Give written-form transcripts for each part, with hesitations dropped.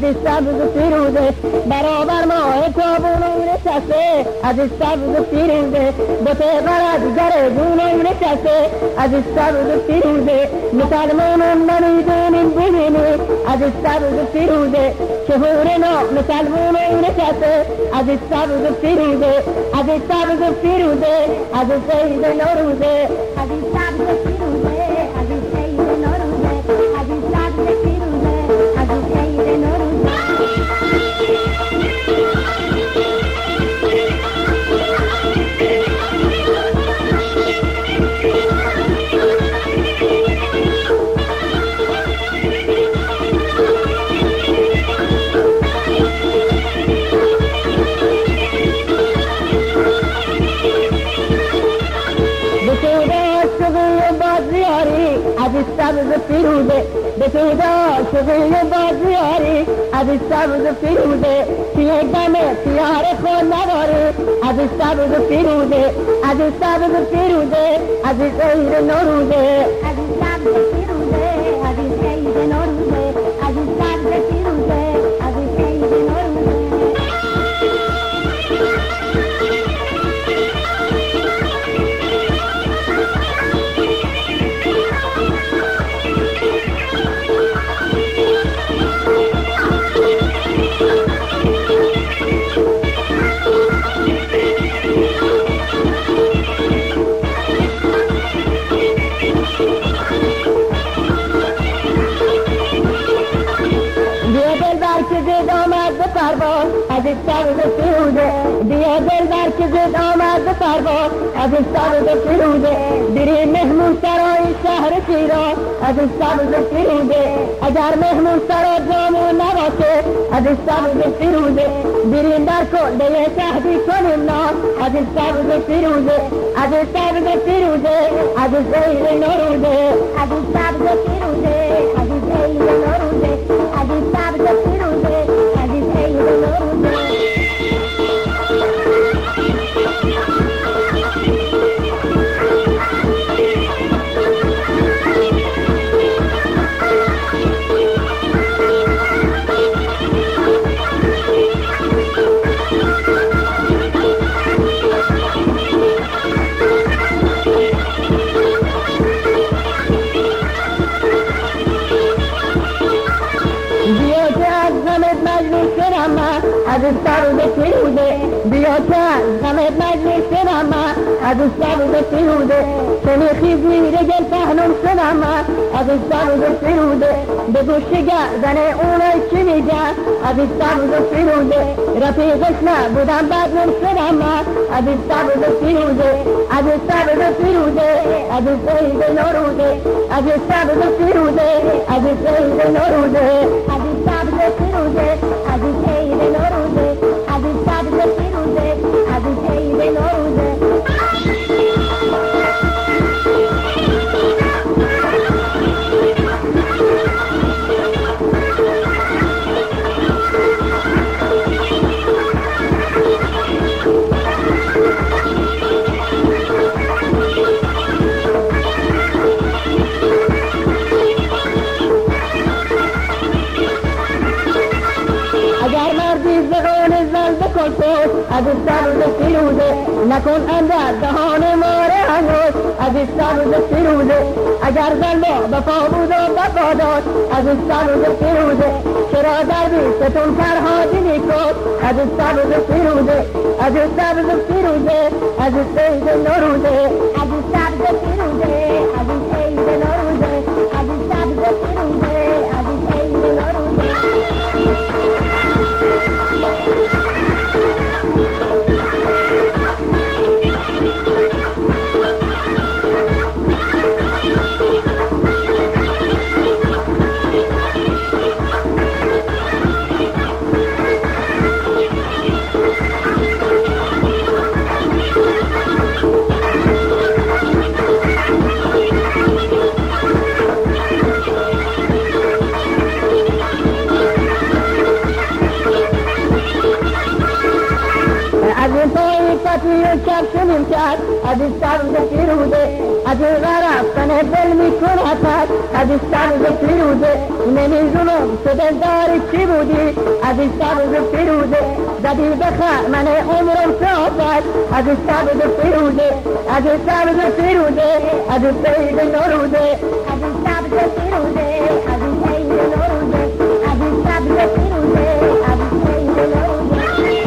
این سبز فیروزه برابر ماه تابونو نشسته از این سبز فیروزه به پیغر دیگر جونو نشسته از این سبز فیروزه مسلمانان نمیدونین ببینی از این سبز فیروزه شهور نام مسلمانان نشسته از این سبز فیروزه از این سبز فیروزه از این سید نوروزه از این سبز فیروزه از این سید نوروزه از این سبز فیروزه از این سید نوروزه از این سبز فیروزه به پیدا شغل بازیاری از این سبز فیروزه توی دم پیار خود نداری از این سبز فیروزه از این سبز فیروزه از این سید نوروزه از این سبز فیروزه از این سید نوروزه از این سبز فیروزه از این سید نوروزه از این سبز فیروزه بیا دلبر که زد آمد به پرواز از این سبز فیروزه بریم مهمون سرای شهر شیراز از این سبز فیروزه اگر مهمون سرا جامون نباشه از این سبز فیروزه بریم در کلبه شهدی کنیم نام از این سبز فیروزه از این سبز فیروزه از این سید نوروزه از این سبز فیروزه از این سید نوروزه از این سبز فیروزه از این سید نوروزه از این سبز فیروزه بیا که غمت مجلس شدم از این سبز فیروزه چنی خیز میره گل پهنم شدم از این سبز فیروزه به گوش گردن اونای چی میگن از این سبز فیروزه رفیقش نبودم بدنم شدم از این سبز فیروزه از این سبز فیروزه از این سید نوروزه از این سبز فیروزه از این سید نوروزه از این سبز فیروزه از این سید نوروزه از این سبز فیروزه از این سید نوروزه از این سبز فیروزه نکن اندر دهان ماره هنوز از این سبز فیروزه اگر زنبا بفا بود و وفادار از این سبز فیروزه چرا در بیستون فرهادی نیکن از این سبز فیروزه از این سبز فیروزه از این سید نوروزه از این سبز فیروزه از این سید نوروزه از این سبز فیروزه از این سید نوروزه این طایفتی و کفشونیم کرد از این سبز پیروزه از این غرفتن دل میکند از این سبز پیروزه نمیدونم تو دلداری چی بودی از این سبز پیروزه زدی به خرمن عمرم صحبت از این سبز پیروزه از این سبز پیروزه از این سید نوروزه از این سبز پیروزه از این سید نوروزه از این سبز پیروزه از این سید نوروزه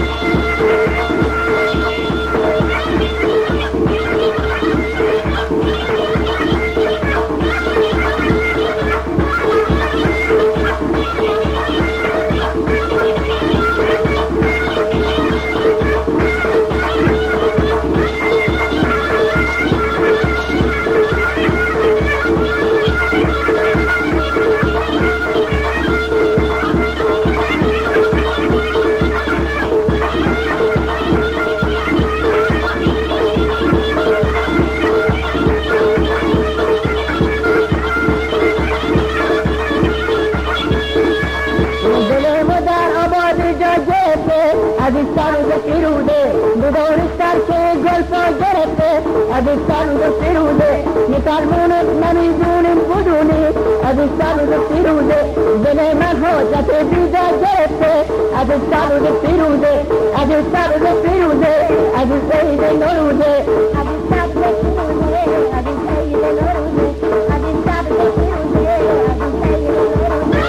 از این سبز پیروزه بدون سرچه گل پا گرفته از این سبز پیروزه میفرمونت نمیدونیم بدونی از این سبز پیروزه دل من حاجت بیدار گرفته از این سبز پیروزه از این سبز پیروزه از این سید نوروزه از این سبز پیروزه از این سید نوروزه از این سبز پیروزه از این سید نوروزه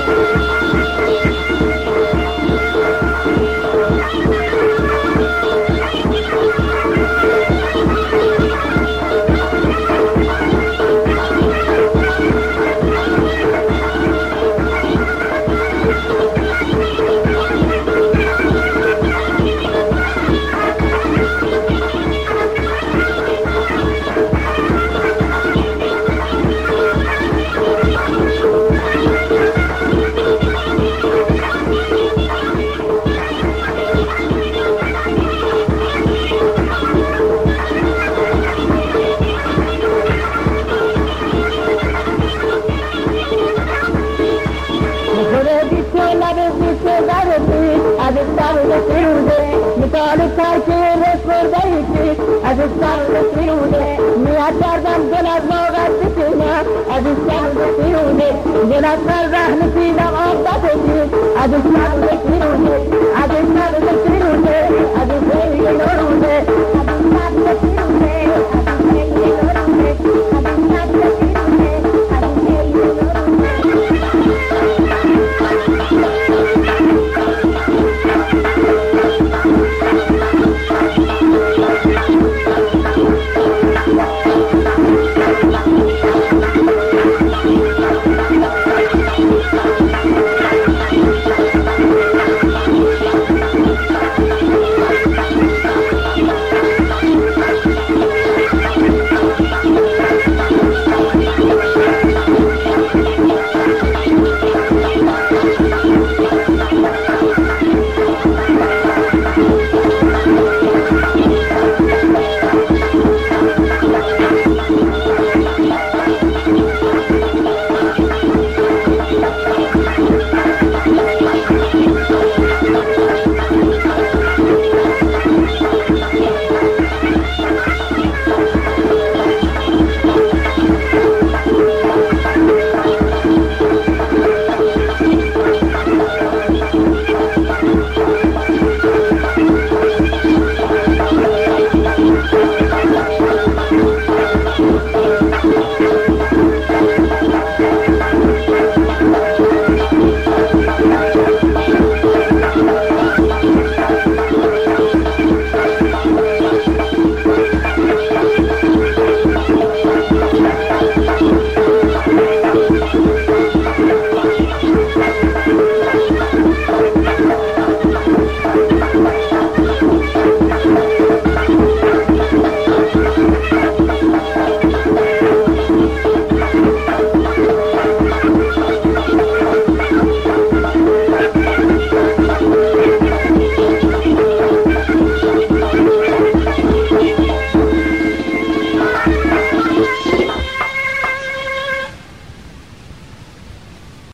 از این سبز پیروزه مثال ترکیه رسورده ایشی از این سبز پیروزه میاد کردم دل از واقعت بسینم از این سبز پیروزه دل از فرزه نسیدم آب بسید از این سبز پیروزه از این سبز پیروزه از این سبز پیروزه